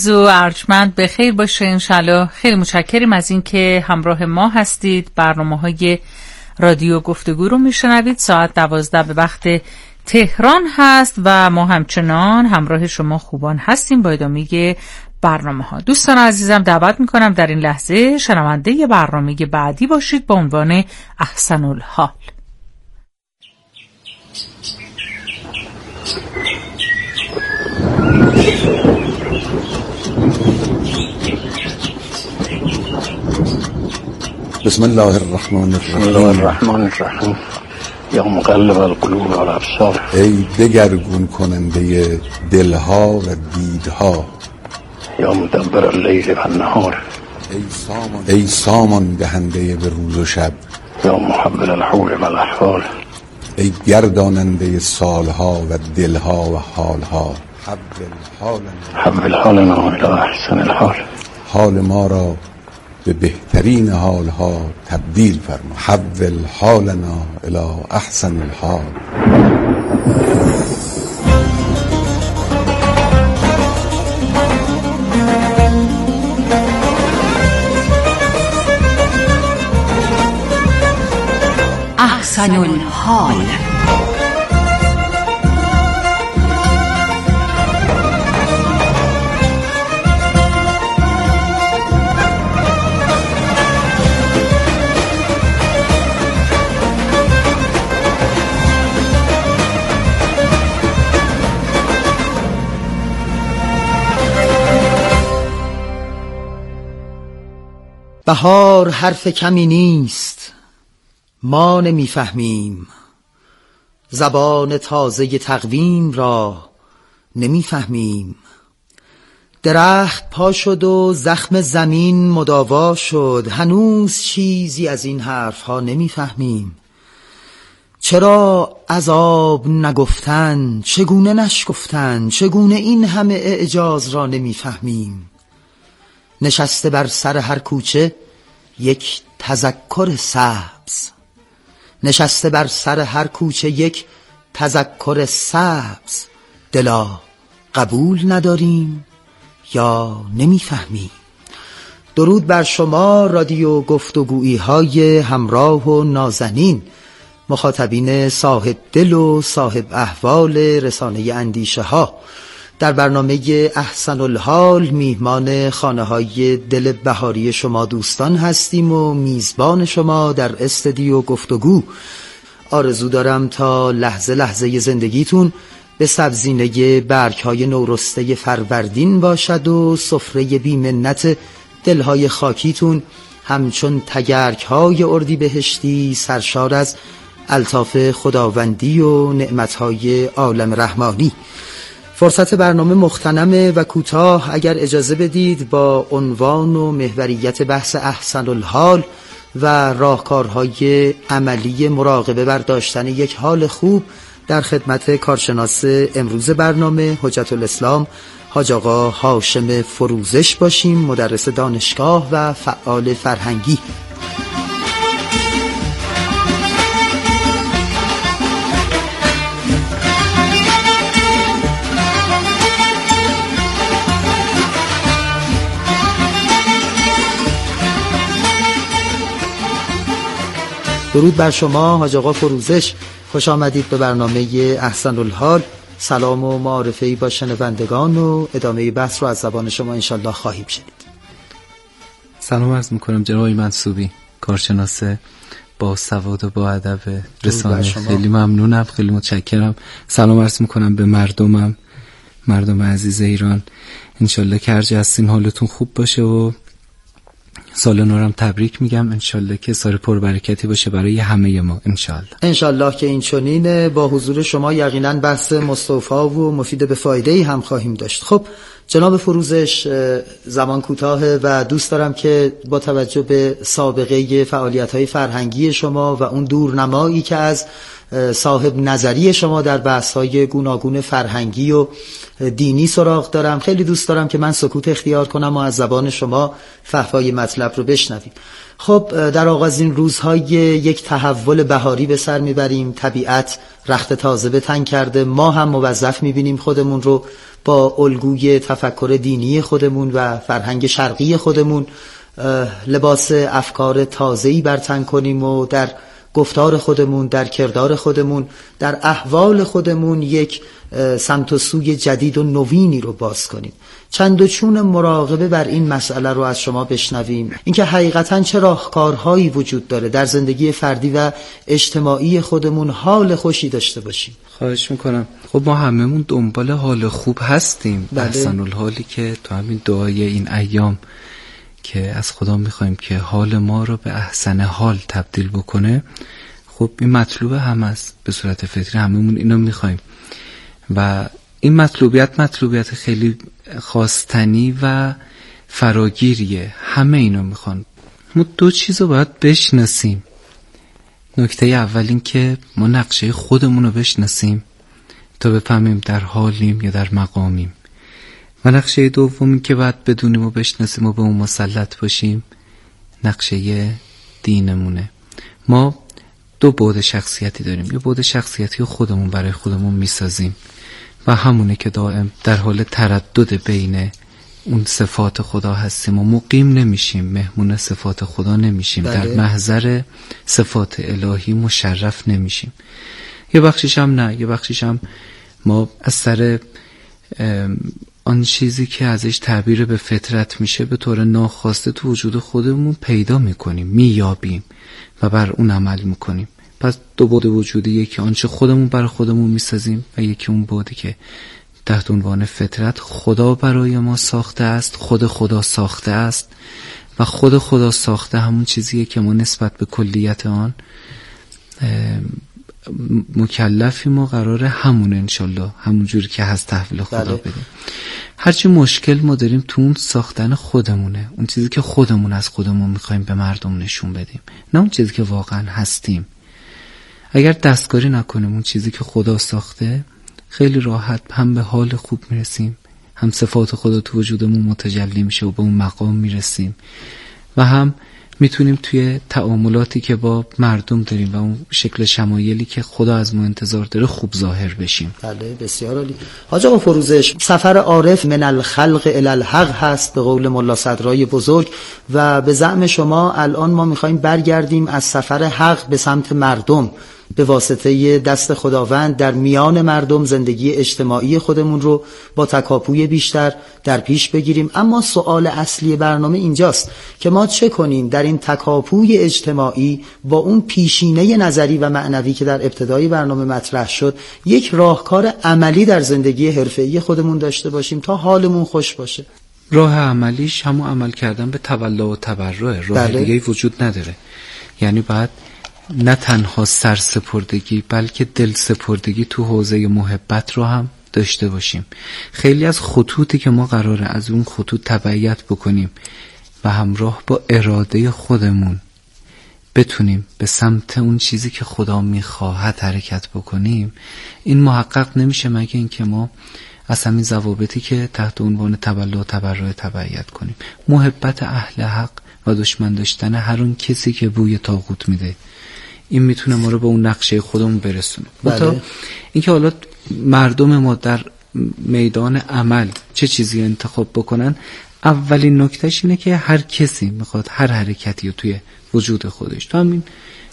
عزیز و ارجمند به خیر باشه انشالله. خیلی متشکریم از این که همراه ما هستید. برنامه‌های رادیو گفتگو رو میشنوید. ساعت 12 به وقت تهران هست و ما همچنان همراه شما خوبان هستیم با ادامه برنامه‌ها. دوستان عزیزم دعوت میکنم در این لحظه شنونده برنامه بعدی باشید با عنوان احسن الحال. بسم الله الرحمن الرحیم. یا مقلب القلوب والابصار. ای دگرگون کننده دلها و دیدها. یا مدبر اللیل و النهار. ای سامان دهنده به روز و شب. یا محول الحول و الاحوال. ای گرداننده سالها و دلها و حالها. حول حالنا الی احسن الحال. حال ما را به بهترین حالها تبدیل فرما. حول حالنا الی احسن الحال. احسن الحال. بهار حرف کمی نیست، ما نمیفهمیم. زبان تازه تقویم را نمیفهمیم. درخت پا شد و زخم زمین مداوا شد، هنوز چیزی از این حرفها نمیفهمیم. چرا عذاب نگفتن، چگونه نشگفتن، چگونه این همه اعجاز را نمیفهمیم. نشسته بر سر هر کوچه یک تذکر سبز، نشسته بر سر هر کوچه یک تذکر سبز. دلا قبول نداریم یا نمیفهمیم؟ درود بر شما رادیو گفتگویی های همراه و نازنین، مخاطبین صاحب دل و صاحب احوال رسانه اندیشه ها. در برنامه احسن الحال میهمان خانه های دل بهاری شما دوستان هستیم و میزبان شما در استودیو گفتگو. آرزو دارم تا لحظه لحظه زندگیتون به سبزینه برگ‌های نورسته فروردین باشد و سفره بی‌منت دلهای خاکیتون همچون تگرگ‌های اردیبهشتی سرشار از الطاف خداوندی و نعمت‌های عالم رحمانی. فرصت برنامه مغتنمه و کوتاه اگر اجازه بدید با عنوان و محوریت بحث احسن الحال و راهکارهای عملی مراقبه بر داشتن یک حال خوب در خدمت کارشناس امروز برنامه حجت الاسلام حاج آقا هاشم فروزش باشیم، مدرس دانشگاه و فعال فرهنگی. درود بر شما حاج آقا فروزش، خوش آمدید به برنامه احسن الحال. سلام و معارفه‌ای با شنوندگان و ادامه بحث رو از زبان شما انشالله خواهیم شنید. سلام عرض میکنم جناب منصوبی، کارشناس با سواد و با ادب رسانه. خیلی ممنونم، خیلی متشکرم. سلام عرض میکنم به مردم عزیز ایران. انشالله که هرجا هستین حالتون خوب باشه و سال نو هم تبریک میگم. انشالله که سال پربرکتی باشه برای همه ما. انشالله که این چنینه. با حضور شما یقینا بحث مستوفی و مفید به فایده‌ای هم خواهیم داشت. خب جناب فروزش، زمان کوتاهه و دوست دارم که با توجه به سابقه فعالیت‌های فرهنگی شما و اون دورنمایی که از صاحب نظری شما در بحث‌های گوناگون فرهنگی و دینی سراغ دارم. خیلی دوست دارم که من سکوت اختیار کنم و از زبان شما فحوای مطلب رو بشنویم. خب در آغازین روزهای یک تحول بهاری به سر میبریم. طبیعت رخت تازه به تن کرده. ما هم موظف میبینیم خودمون رو با الگوی تفکر دینی خودمون و فرهنگ شرقی خودمون لباس افکار تازه‌ای بر تن کنیم و در گفتار خودمون، در کردار خودمون، در احوال خودمون یک سمت و سوی جدید و نوینی رو باز کنیم. چند و چون مراقبه بر این مسئله رو از شما بشنویم، اینکه حقیقتاً چه راهکارهایی وجود داره در زندگی فردی و اجتماعی خودمون حال خوشی داشته باشیم. خواهش میکنم. خب ما هممون دنبال حال خوب هستیم. بله. احسن الحالی که تو همین دعای این ایام که از خدا میخوایم که حال ما رو به احسن حال تبدیل بکنه، خب این مطلوب هم است. به صورت فطری هممون اینو میخوایم و این مطلوبیت خیلی خواستنی و فراگیریه. همه اینو میخوان. ما دو چیز رو باید بشناسیم. نکته اول این که ما نقشه خودمون رو بشناسیم تا بفهمیم در حالیم یا در مقامیم، و نقشه دوم این که باید بدونیم و بشناسیم و به اون مسلط باشیم، نقشه دینمونه. ما دو بعد شخصیتی داریم. یه بعد شخصیتی خودمون برای خودمون میسازیم و همونه که دائم در حال تردد بین اون صفات خدا هستیم و مقیم نمیشیم، مهمون صفات خدا نمیشیم. بله. در محضر صفات الهی مشرف نمیشیم. یه بخشیش هم نه، یه بخشیش هم ما از سر آن چیزی که ازش تعبیر به فطرت میشه به طور ناخواسته تو وجود خودمون پیدا میکنیم، میابیم و بر اون عمل میکنیم. پس دو بعد وجودی، یکی آنچه خودمون برای خودمون میسازیم و یکی اون بعدی که تحت عنوان فطرت خدا برای ما ساخته است، خود خدا ساخته است و خود خدا ساخته همون چیزیه که ما نسبت به کلیت آن مکلفیم و قراره همون انشالله همون جوری که هست تحویل خدا بدیم. هرچی مشکل ما داریم تو اون ساختن خودمونه، اون چیزی که خودمون از خودمون میخوایم به مردم نشون بدیم، نه اون چیزی که واقعا هستیم. اگر دستکاری نکنیم اون چیزی که خدا ساخته، خیلی راحت هم به حال خوب میرسیم، هم صفات خدا تو وجودمون متجلی میشه و به اون مقام میرسیم، و هم میتونیم توی تعاملاتی که با مردم داریم و اون شکل شمایلی که خدا از ما انتظار داره خوب ظاهر بشیم. بله، بسیار عالی. حاج آقا فروزش، سفر عارف من الخلق الی الحق هست به قول ملا صدرای بزرگ، و به زعم شما الان ما میخوایم برگردیم از سفر حق به سمت مردم، به واسطه دست خداوند در میان مردم زندگی اجتماعی خودمون رو با تکاپوی بیشتر در پیش بگیریم. اما سوال اصلی برنامه اینجاست که ما چه کنیم در این تکاپوی اجتماعی با اون پیشینه نظری و معنوی که در ابتدای برنامه مطرح شد، یک راهکار عملی در زندگی حرفه‌ای خودمون داشته باشیم تا حالمون خوش باشه. راه عملیش همون عمل کردن به تولا و تبرع، راه دیگه‌ای وجود نداره. یعنی بعد نه تنها سرسپردگی بلکه دل سپردگی تو حوزه محبت رو هم داشته باشیم. خیلی از خطوطی که ما قراره از اون خطوط تبعیت بکنیم و همراه با اراده خودمون بتونیم به سمت اون چیزی که خدا میخواهد حرکت بکنیم، این محقق نمیشه مگه اینکه ما از همین ضوابطی که تحت عنوان تولا و تبرع تبعیت کنیم. محبت اهل حق و دشمن داشتن هر اون کسی که بوی طاغوت میده، این میتونه ما رو به اون نقشه خودمون برسونه. بله. اینکه حالا مردم ما در میدان عمل چه چیزی انتخاب بکنن، اولین نکتهش اینه که هر کسی میخواد هر حرکتی رو توی وجود خودش، تو همین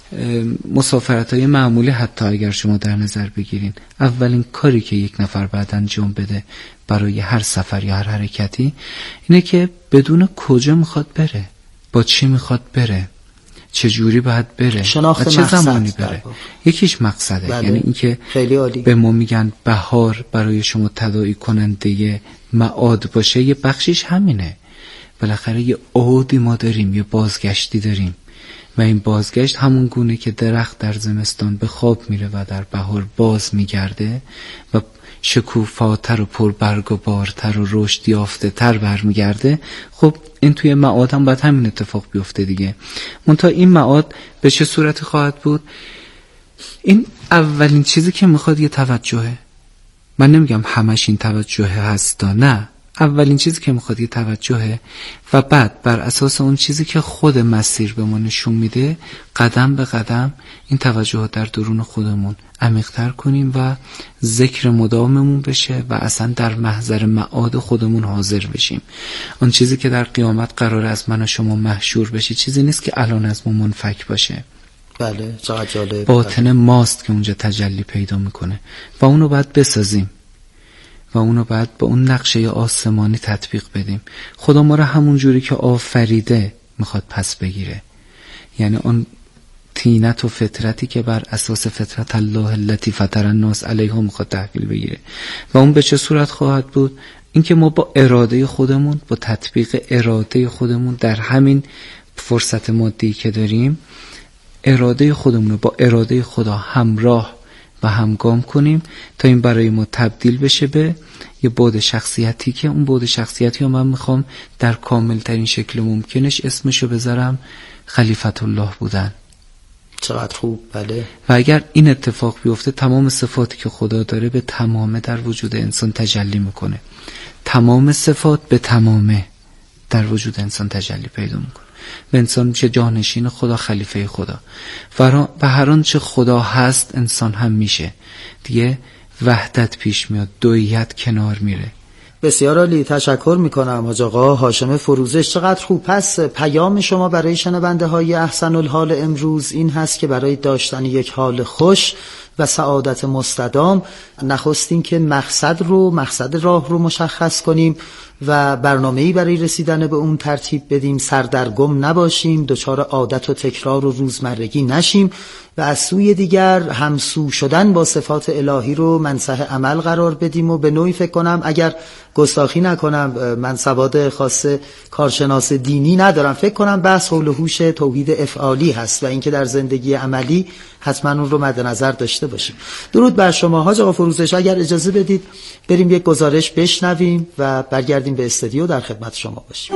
مسافرت‌های معمولی حتی اگر شما در نظر بگیرین، اولین کاری که یک نفر باید انجام بده برای هر سفر یا هر حرکتی اینه که بدون کجا میخواد بره، با چی میخواد بره، چه جوری باید بره، شناخت چه زمانی مقصد بره. یکیش مقصده. بله. یعنی اینکه خیلی عالی. به ما میگن بهار برای شما تداعی کننده معاد باشه، یه بخشیش همینه. بالاخره یه عودی ما داریم، یه بازگشتی داریم و این بازگشت همون گونه که درخت در زمستان به خواب میره و در بهار باز میگرده و شکوفاتر و پربرگ و بارتر و رشد یافته تر برمیگرده. خب این توی معاد هم باید همین اتفاق بیفته دیگه. منتها این معاد به چه صورتی خواهد بود؟ این اولین چیزی که میخواد یه توجهه. من نمیگم همش این توجه هستا، نه، اولین چیزی که میخواد یه توجهه و بعد بر اساس اون چیزی که خود مسیر به ما نشون میده قدم به قدم این توجه در درون خودمون عمیق‌تر کنیم و ذکر مداممون بشه و اصلا در محضر معاد خودمون حاضر بشیم. اون چیزی که در قیامت قراره از من و شما محشور بشه چیزی نیست که الان از ما منفک باشه. بله، چقدر جالب. باطن ماست که اونجا تجلی پیدا میکنه و اونو باید بسازیم و اونو باید با اون نقشه آسمانی تطبیق بدیم. خدا ما رو همون جوری که آفریده میخواد پس بگیره، یعنی اون طینت و فطرتی که بر اساس فطرت الله التي فطر الناس علیها میخواد تحویل بگیره. و اون به چه صورت خواهد بود؟ اینکه ما با اراده خودمون، با تطبیق اراده خودمون در همین فرصت مادی که داریم، اراده خودمون رو با اراده خدا همراه و همگام کنیم تا این برای ما تبدیل بشه به یه بعد شخصیتی که اون بعد شخصیتی رو من میخوام در کامل ترین شکل ممکنش اسمشو بذارم خلیفت الله بودن. چقدر خوب. بله. و اگر این اتفاق بیفته تمام صفاتی که خدا داره به تمامه در وجود انسان تجلی میکنه. تمام صفات به تمامه در وجود انسان تجلی پیدا میکنه و انسان میشه جانشین خدا، خلیفه خدا و هر آنچه خدا هست انسان هم میشه. دیگه وحدت پیش میاد، دویت کنار میره. بسیار عالی، تشکر میکنم حاج آقا هاشم فروزش. چقدر خوب. پس پیام شما برای شنونده های احسن الحال امروز این هست که برای داشتن یک حال خوش و سعادت مستدام نخستین که مقصد راه رو مشخص کنیم و برنامه‌ای برای رسیدن به اون ترتیب بدیم، سردرگم نباشیم، دچار عادت و تکرار و روزمرگی نشیم و از سوی دیگر همسو شدن با صفات الهی رو منصح عمل قرار بدیم. و به نوعی فکر کنم اگر گستاخی نکنم، من سواد خاص کارشناس دینی ندارم، فکر کنم بحث حول و حوش توحید افعالی هست و اینکه در زندگی عملی حتما اون رو مد نظر داشته باشیم. درود بر شما حاج آقا فروزش. اگر اجازه بدید بریم یک گزارش بشنویم و برگردیم به استودیو در خدمت شما باشیم.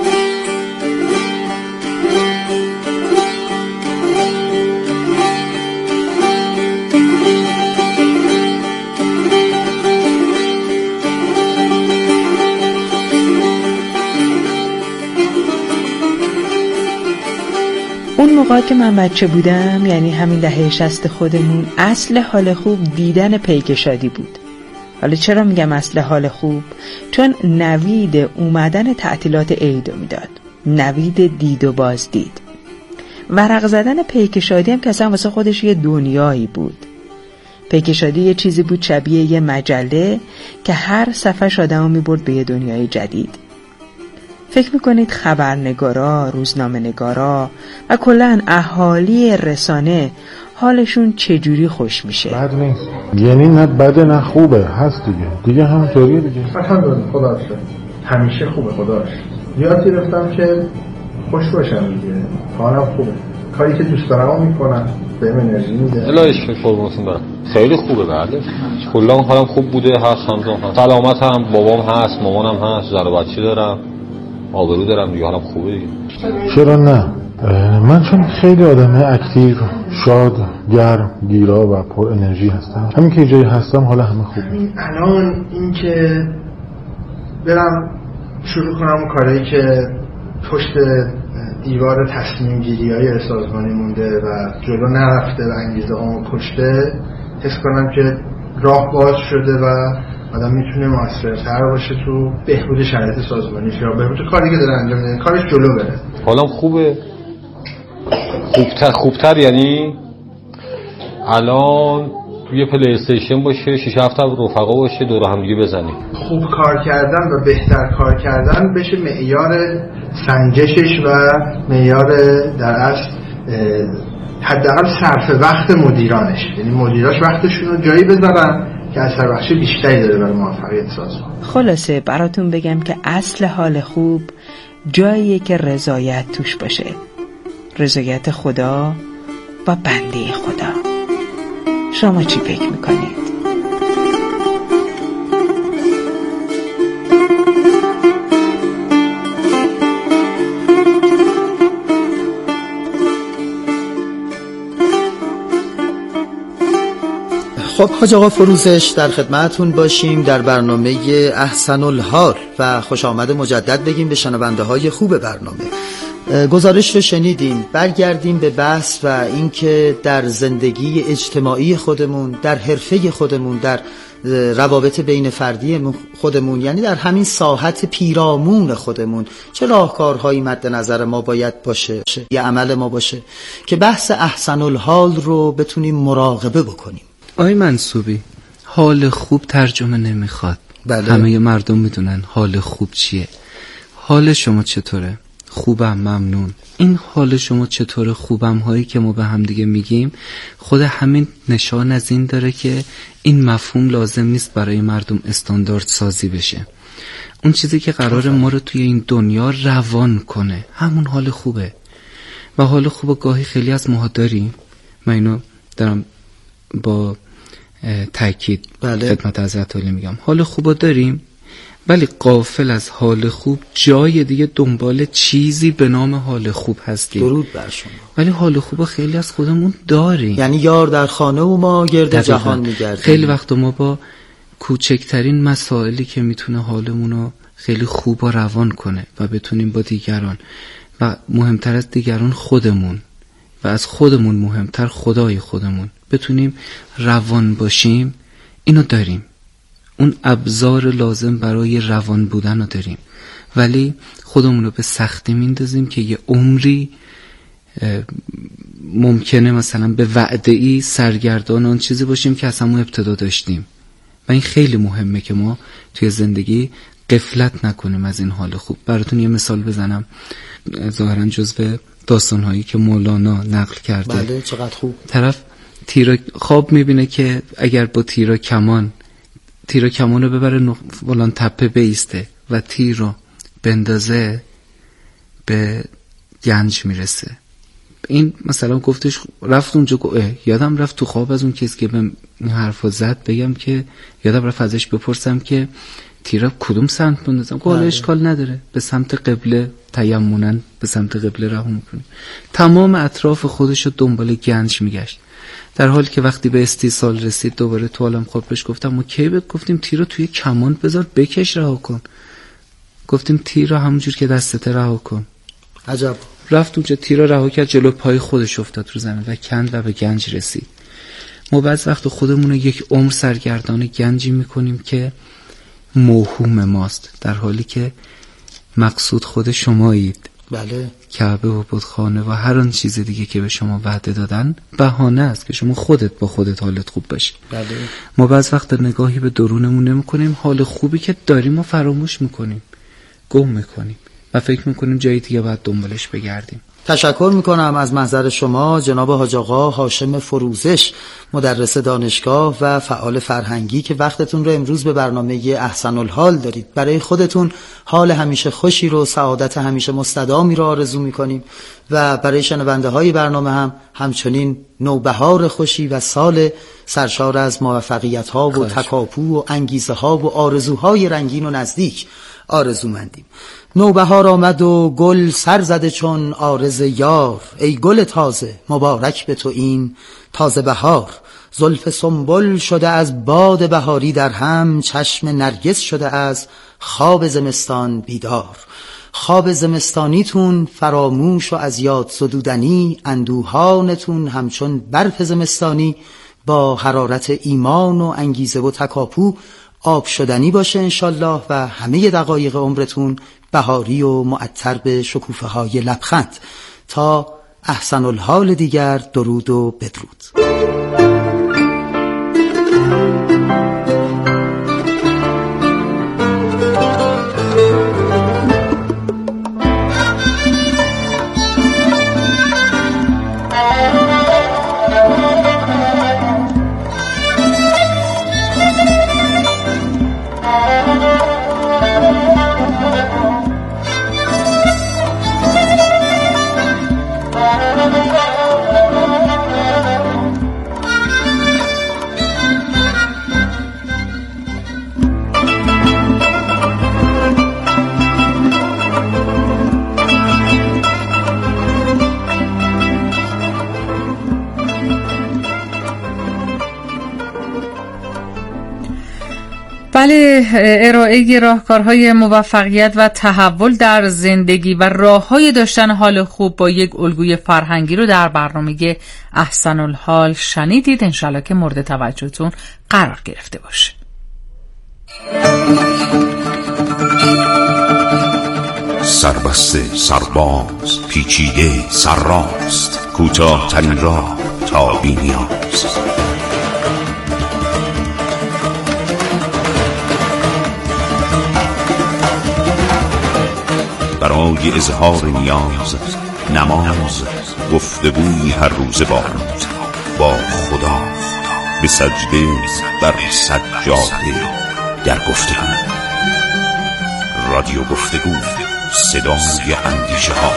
اون موقع که من بچه بودم، یعنی همین دهه 60 خودمون، اصل حال خوب دیدن پیک شادی بود. حالا چرا میگم اصل حال خوب؟ چون نوید اومدن تعطیلات عید رو میداد، نوید دید و بازدید. ورق زدن پیک شادی هم که اصلا واسه خودش یه دنیایی بود. پیک شادی یه چیزی بود شبیه یه مجله که هر صفحه آدمو میبرد به یه دنیای جدید. فکر میکنید خبرنگارا، روزنامه‌نگارا و کلاً اهالی رسانه حالشون چجوری خوش میشه؟ بد نیست، یعنی نه بده نه خوبه، هست دیگه همونطوریه دیگه. الحمدلله خدا شکر همیشه خوبه. خداش یاد گرفتم که خوش باشم دیگه. حالم خوبه، کاری که دوست دارم میکنم، بهم انرژی میده. الهش قربونتون برم. خیلی خوبه. بله کلا حالم خوب بوده، هست همزمان هست، سلامت هم، بابام هست، مامانم هست، زن و بچه دارم، آبرو دارم دیگه، حالم خوبه دیگه. چرا نه؟ من چون خیلی آدم اکتیو، شاد، گرم، گیرا و پر انرژی هستم. همین که جایی هستم حالا همه خوبه. الان این که برم شروع کنم اون کارهایی که پشت دیوار تصمیم گیری های سازمانی مونده و جلو نرفته و انگیزه هامو کشته، حس کنم که راه باز شده و آدم میتونه موثرتر باشه تو بهبود شرایط سازمانیش یا بهبود کاری که داره انجام میده، کارش جلو بره. حالم خوبه، خوبتر. یعنی الان توی پلی استیشن باشه، 6-7 تا رفقا باشه، دور هم دیگه بزنیم. خوب کار کردن و بهتر کار کردن بشه معیار سنجشش و معیار در اصل حداقل صرف وقت مدیرانش. یعنی مدیراش وقتشون رو جایی بذارن که اثر بخشی بیشتری داره برای موفقیت سازمان. خلاصه براتون بگم که اصل حال خوب جاییه که رضایت توش باشه، رضایت خدا و بنده خدا. شما چی فکر میکنید؟ خب حاج آقا فروزش در خدمتتون باشیم در برنامه احسن الحال و خوش آمد مجدد بگیم به شنونده های خوب برنامه. گزارش رو شنیدیم، برگردیم به بحث و اینکه در زندگی اجتماعی خودمون، در حرفه خودمون، در روابط بین فردی خودمون، یعنی در همین ساحت پیرامون خودمون چه راهکارهایی مد نظر ما باید باشه، یه عمل ما باشه که بحث احسن الحال رو بتونیم مراقبه بکنیم. آقای منصوبی، حال خوب ترجمه نمیخواد. بله. همه مردم میدونن حال خوب چیه. حال شما چطوره؟ خوبم، ممنون. این حال شما چطوره، خوبم هایی که ما به هم دیگه میگیم خود همین نشان از این داره که این مفهوم لازم نیست برای مردم استاندارد سازی بشه. اون چیزی که قرار ما رو توی این دنیا روان کنه همون حال خوبه. و حال خوب گاهی خیلی از ماها داریم، من اینو دارم با تأکید خدمت حضرت عالی میگم، حال خوب داریم ولی غافل از حال خوب جای دیگه دنبال چیزی به نام حال خوب هستیم. درود بر شما. ولی حال خوب خیلی از خودمون داریم، یعنی یار در خانه و ما گرد جهان میگردیم. خیلی وقت ما با کوچکترین مسائلی که میتونه حالمون رو خیلی خوب و روان کنه و بتونیم با دیگران و مهمتر از دیگران خودمون و از خودمون مهمتر خدای خودمون بتونیم روان باشیم، اینو داریم. اون ابزار لازم برای روان بودن رو داریم، ولی خودمون رو به سختی میندازیم که یه عمری ممکنه مثلا به وعده‌ای سرگردان آن چیزی باشیم که از همون ابتدا داشتیم. و این خیلی مهمه که ما توی زندگی غفلت نکنیم از این حال خوب. براتون یه مثال بزنم، ظاهرا جزو داستان‌هایی که مولانا نقل کرده. بله، چقدر خوب. طرف تیر خواب میبینه که اگر با تیر کمان رو ببره فلان تپه بیسته و تیر رو بندازه به گنج میرسه. این مثلا گفتش رفت اونجا، یادم رفت تو خواب از اون کسی که به این حرفا زد بگم که یادم رفت ازش بپرسم که تیر کدوم سمت بندازم. گفت اشکال نداره، به سمت قبله تیمونن به سمت قبله راه میکنیم. تمام اطراف خودش رو دنبال گنج میگشت، در حالی که وقتی به استیصال رسید دوباره تو عالم خواب بهش گفتم ما کی بهت گفتیم تیر رو توی کمان بذار بکش رها کن؟ گفتیم تیر رو همونجور که دستت رها کن. عجب. رفت اونجا تیر رو رها کرد، جلو پای خودش افتاد رو زمین و کند و به گنج رسید. ما بعض وقت خودمون رو یک عمر سرگردان گنجی میکنیم که موهوم ماست، در حالی که مقصود خود شمایید. بله. کعبه و بتخانه و هر آن چیز دیگه که به شما وعده دادن بهانه است که شما خودت با خودت حالت خوب باشه. بله. ما بعض وقت نگاهی به درونمون نمی‌کنیم، حال خوبی که داریم و فراموش می‌کنیم، گم می‌کنیم و فکر می‌کنیم جایی دیگه باید دنبالش بگردیم. تشکر میکنم از محضر شما جناب حاج آقا هاشم فروزش، مدرس دانشگاه و فعال فرهنگی که وقتتون رو امروز به برنامه احسن الحال دارید. برای خودتون حال همیشه خوشی رو، سعادت همیشه مستدامی رو آرزو میکنیم و برای شنونده های برنامه هم همچنین نوبهار خوشی و سال سرشار از موفقیت ها و تکاپو و انگیزه ها و آرزوهای رنگین و نزدیک آرزومندیم. نوبهار آمد و گل سر زده چون عارض یار، ای گل تازه مبارک به تو این تازه بهار. زلف سنبل شده از باد بهاری در هم، چشم نرگس شده از خواب زمستان بیدار. خواب زمستانیتون فراموش و از یاد زدودنی، اندوهانتون همچون برف زمستانی با حرارت ایمان و انگیزه و تکاپو آب شدنی باشه انشالله و همه دقایق عمرتون بهاری و معطر به شکوفه های لبخند. تا احسن الحال دیگر، درود و بدرود. بله، ارائه راهکارهای موفقیت و تحول در زندگی و راههای داشتن حال خوب با یک الگوی فرهنگی رو در برنامه احسن الحال شنیدید. انشالله که مورد توجهتون قرار گرفته باشه. سربسته، سرباز، پیچیده، سرراست، کوتاه ترین راه تا بی‌نیاز. برای اظهار نیاز، نماز، گفتگوی هر روز با خدا، به سجده بر سجاده در گفتگو. رادیو گفتگو، صدای اندیشه ها.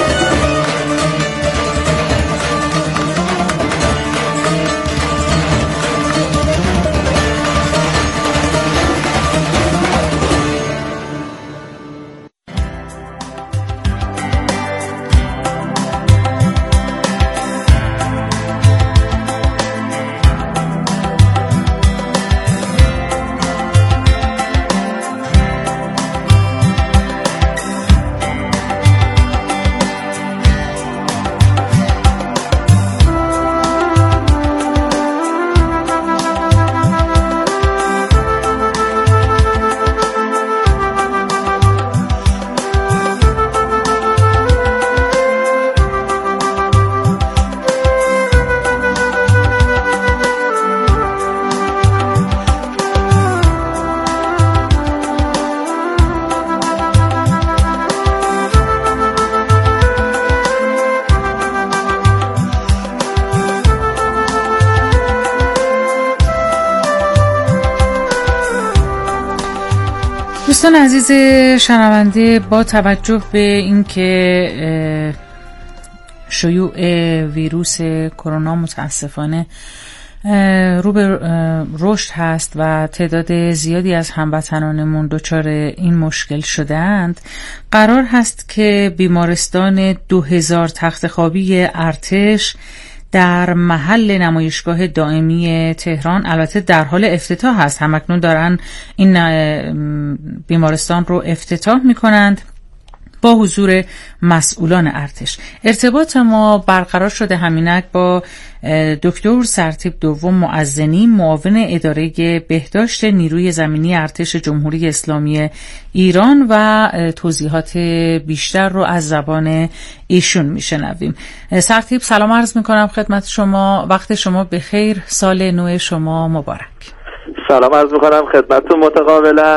دوستان عزیز شنونده، با توجه به اینکه شیوع ویروس کرونا متاسفانه رو به رشد هست و تعداد زیادی از هموطنانمون دچار این مشکل شدند، قرار هست که بیمارستان 2000 تخت خوابی ارتش در محل نمایشگاه دائمی تهران البته در حال افتتاح هست. همکنون دارن این بیمارستان رو افتتاح میکنند با حضور مسئولان ارتش. ارتباط ما برقرار شده همینک با دکتر سرتیپ دوم معزنی، معاون اداره بهداشت نیروی زمینی ارتش جمهوری اسلامی ایران و توضیحات بیشتر رو از زبان ایشون میشنویم. سرتیپ سلام عرض میکنم خدمت شما، وقت شما بخیر، سال نو شما مبارک. سلام عرض میکنم خدمتتون متقابلا.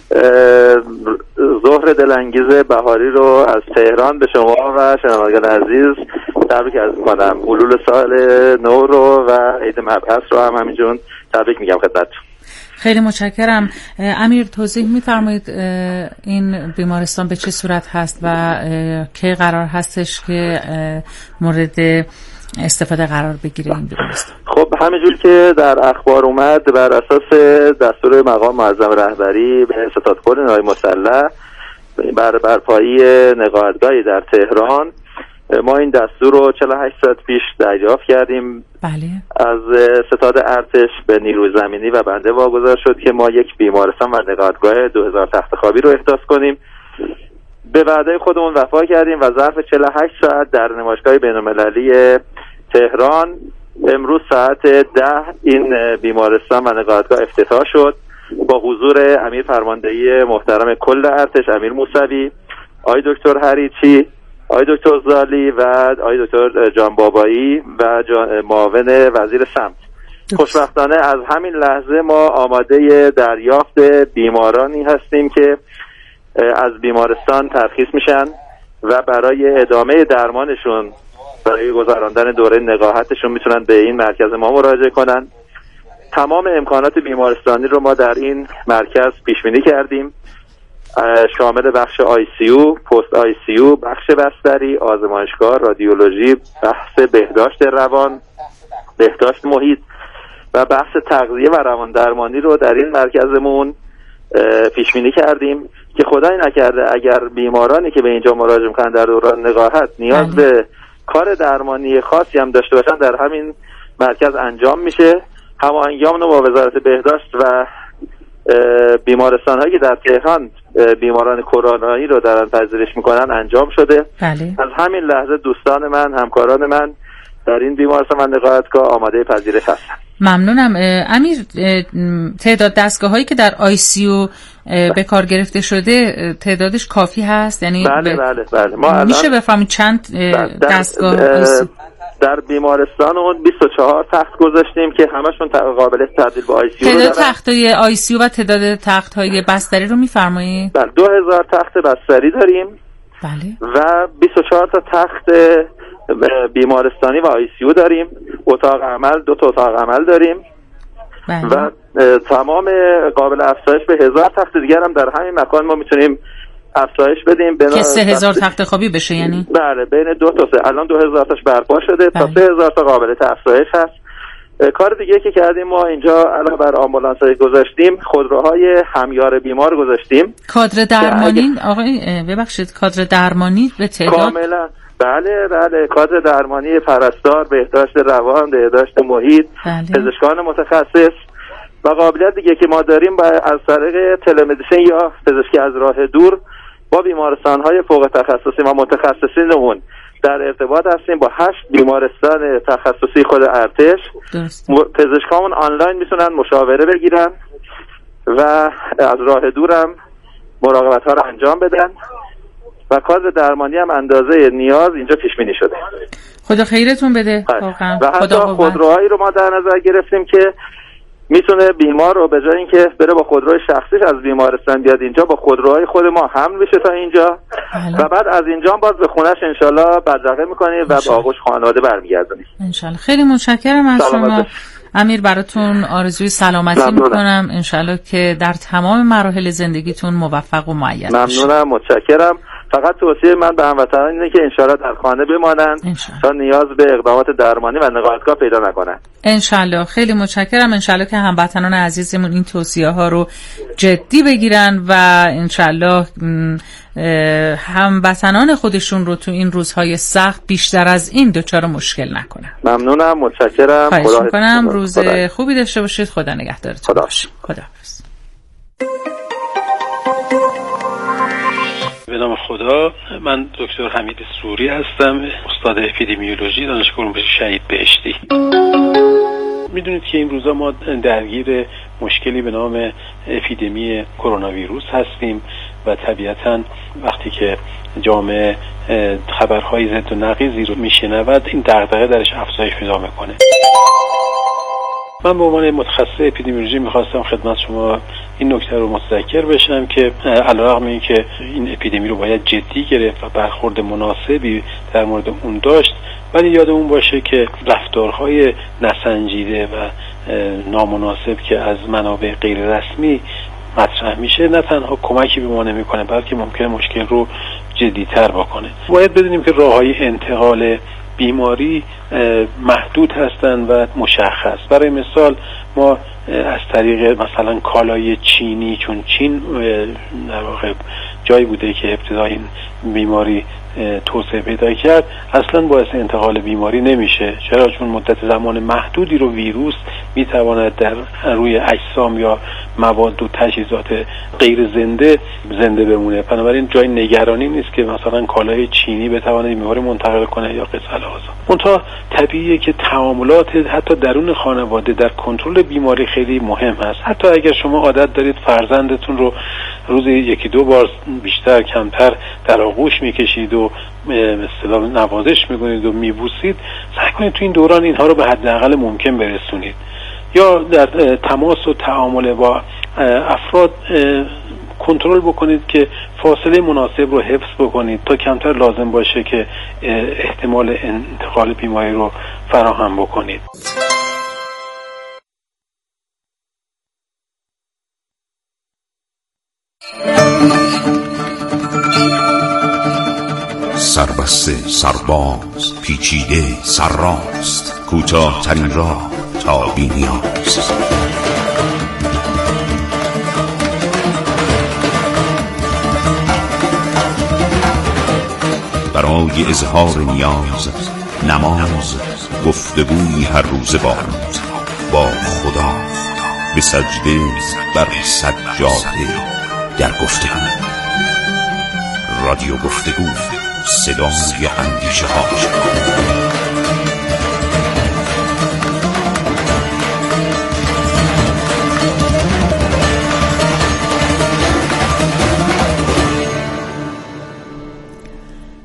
ظهر دلانگیز بهاری رو از تهران به شما و شنوندگان عزیز تبریک عرض میکنم. حلول سال نو رو و عید مبعث رو هم همینجون تبریک میگم خدمتتون. خیلی متشکرم. امیر توضیح میفرمایید این بیمارستان به چه صورت هست و کی قرار هستش که مورد استفاده قرار بگیره این بیمارستان؟ خب همینجور که در اخبار اومد، بر اساس دستور مقام معظم رهبری به ستادخور نیروهای مسلح بر برپایی نقاهتگاهی در تهران، ما این دستور رو 48 ساعت پیش دریافت کردیم. بله. از ستاد ارتش به نیروی زمینی و بنده واگذار شد که ما یک بیمارستان و نقاهتگاه 2000 تخت خوابی رو احداث کنیم. به وعده خودمون وفا کردیم و ظرف 48 ساعت در نمایشگاه بین‌المللی تهران امروز ساعت 10 این بیمارستان و نقاهتگاه افتتاح شد با حضور امیر فرماندهی محترم کل ارتش امیر موسوی، آقای دکتر هریچی، آقای دکتر زالی و آقای دکتر جان بابایی و معاون وزیر سمت. خوشبختانه از همین لحظه ما آماده دریافت بیمارانی هستیم که از بیمارستان ترخیص میشن و برای ادامه درمانشون، برای گذراندن دوره نقاهتشون میتونن به این مرکز ما مراجعه کنن. تمام امکانات بیمارستانی رو ما در این مرکز پیش بینی کردیم، شامل بخش ICU، پست ICU، بخش بستری، آزمایشگاه، رادیولوژی، بحث بهداشت روان، بهداشت محیط و بحث تغذیه و روان درمانی رو در این مرکزمون پیش بینی کردیم که خدای نکرده اگر بیمارانی که به اینجا مراجعه میکنن در دوران نقاهت نیاز به کار درمانی خاصی هم داشته باشن، در همین مرکز انجام میشه. هماهنگی‌مون رو با وزارت بهداشت و بیمارستان‌هایی که در تهران بیماران کرونایی رو دارن پذیرش میکنن انجام شده. بله. از همین لحظه دوستان من، همکاران من در این بیمارستان و نقاهتگاه آماده پذیرش هستن. ممنونم. امیر، تعداد دستگاه‌هایی که در ICU به کار گرفته شده تعدادش کافی هست؟ یعنی بله. ما میشه بفهمید چند دستگاه ICU؟ در بیمارستان اون 24 تخت گذاشتیم که همشون قابل تبدیل به ICU رو تعداد تخت‌های ICU و تعداد تخت‌های بستری رو می‌فرمایید؟ بله، 2000 تخت بستری داریم. بله. و 24 تا تخت بیمارستانی و ICU داریم. اتاق عمل، 2 تا اتاق عمل داریم. بله. و تمام قابل افزایش به 1000 تخت دیگر هم در همین مکان ما میتونیم افزایش بدیم که 3000 تخت خوابی بشه. یعنی بله، بین 2 تا 3 الان 2000 تاش برپا شده. بله. تا 3000 تا قابل افزایش هست. کار دیگه که کردیم ما اینجا علاوه بر آمبولانس‌های گذاشتیم، خودروهای همیار بیمار گذاشتیم. کادر درمانی آقای ببخشید، کادر درمانی به تعداد کاملا بله، کادر درمانی، پرستار، بهداشت روان، بهداشت محیط، بله. پزشکان متخصص و قابلیت دیگه که ما داریم از طریق تلمدیسین یا پزشکی از راه دور با بیمارستان‌های فوق تخصصی و متخصصینمون در ارتباط هستیم. با 8 بیمارستان تخصصی خود ارتش پزشکامون آنلاین میتونن مشاوره بگیرن و از راه دورم مراقبت‌ها رو انجام بدن و کادر درمانی هم اندازه نیاز اینجا پیش بینی شده. خدا خیرتون بده. و حتی خودروهایی رو ما در نظر گرفتیم که میتونه بیمار رو به جای اینکه بره با خودروی شخصیش از بیمارستان بیاد اینجا، با خودروهای خود ما حمل بشه تا اینجا. بله. و بعد از اینجا باز به خونش انشالله بدرقه میکنیم و به آغوش خانواده برمیگردونیم انشالله. خیلی متشکرم از شما امیر، براتون آرزوی سلامتی میکنم. انشالله که در تمام مراحل زندگیتون موفق و مؤید باشید. ممنونم، متشکرم. فقط توصیه من به هموطنان اینه که انشالله در خانه بمانن تا نیاز به اقدامات درمانی و نقاهتگاه پیدا نکنن. انشالله. خیلی متشکرم. انشالله که هموطنان عزیزمون این توصیه ها رو جدی بگیرن و انشالله هموطنان خودشون رو تو این روزهای سخت بیشتر از این دچار مشکل نکنن. ممنونم، متشکرم. خواهش میکنم. روز خوبی داشته باشید. خدا نگهدارتون. خداحافظ. به نام خدا. من دکتر حمید سوری هستم، استاد اپیدمیولوژی دانشگاه علوم شهید بهشتی. میدونید که این روزا ما درگیر مشکلی به نام اپیدمی کرونا ویروس هستیم و طبیعتاً وقتی که جامعه خبرهای ضد و نقیضی رو میشنود این دغدغه درش افزایش پیدا میکنه. من به عنوان متخصص اپیدمیولوژی میخواستم خدمت شما این نکته رو متذکر بشم که علیرغم اینکه این اپیدمی رو باید جدی گرفت و برخورد مناسبی در مورد اون داشت، ولی یادمون باشه که رفتارهای نسنجیده و نامناسب که از منابع غیر رسمی مطرح میشه نه تنها کمکی به ما نمیکنه بلکه ممکنه مشکل رو جدی‌تر بکنه. باید بدونیم که راههای انتقال بیماری محدود هستند و مشخص. برای مثال ما از طریق مثلا کالای چینی، چون چین در واقع جایی بوده که ابتدای این بیماری توسعه پیدا کرد، اصلا باعث انتقال بیماری نمیشه. چرا؟ چون مدت زمان محدودی رو ویروس میتواند در روی اجسام یا مواد و تجهیزات غیر زنده بمونه. بنابراین جای نگرانی نیست که مثلا کالای چینی بتواند بیماری منتقل کنه یا قصه الهازا. منتها طبیعیه که تعاملات حتی درون خانواده در کنترل بیماری خیلی مهم هست. حتی اگر شما عادت دارید فرزندتون رو روزی 1-2 بار بیشتر کمتر در آغوش میکشید و مثلا نوازش میکنید و میبوسید، سعی کنید تو این دوران اینها رو به حداقل ممکن برسونید. یا در تماس و تعامل با افراد کنترل بکنید که فاصله مناسب رو حفظ بکنید تا کمتر لازم باشه که احتمال انتقال بیماری رو فراهم بکنید. سربسته، سرباز، پیچیده، سرراست، کوتاه ترین راه تا بی‌نیاز. برای اظهار نیاز، نماز، گفتگوی هر روزه با خدا، به به سجده بر سجاده در گفتگو. رادیو گفتگو، صدای اندیشه ها.